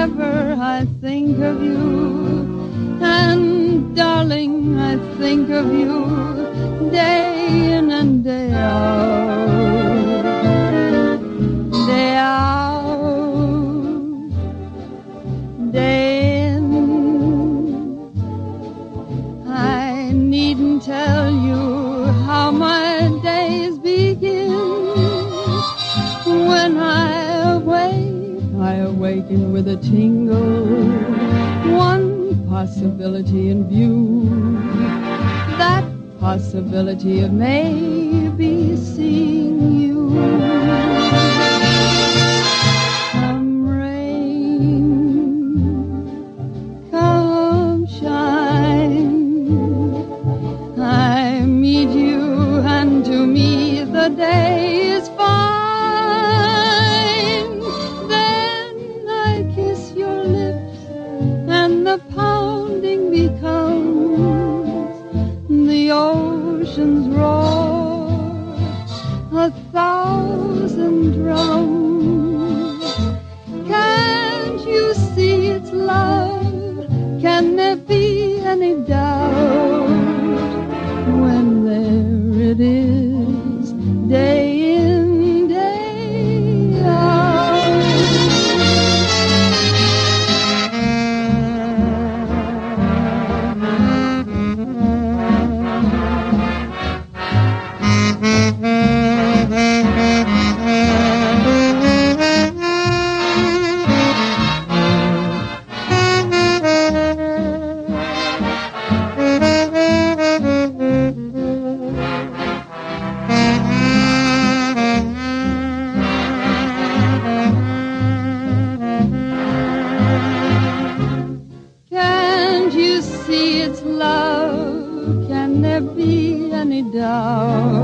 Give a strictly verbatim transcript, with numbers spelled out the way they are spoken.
whenever I think of you. And darling, I think of you day in and day out, day out, day in. I needn't tell you how my days begin. When I awake, I awaken with a tingle. One possibility in view, that possibility of maybe seeing you. Come rain, come shine, I meet you, and to me the day is fine. Then I kiss your lips, and the pounding becomes the ocean's roar, a thousand drums. Can't you see it's love? Can there be any doubt when there it is, day in, day out? Can't you see it's love? Can there be any doubt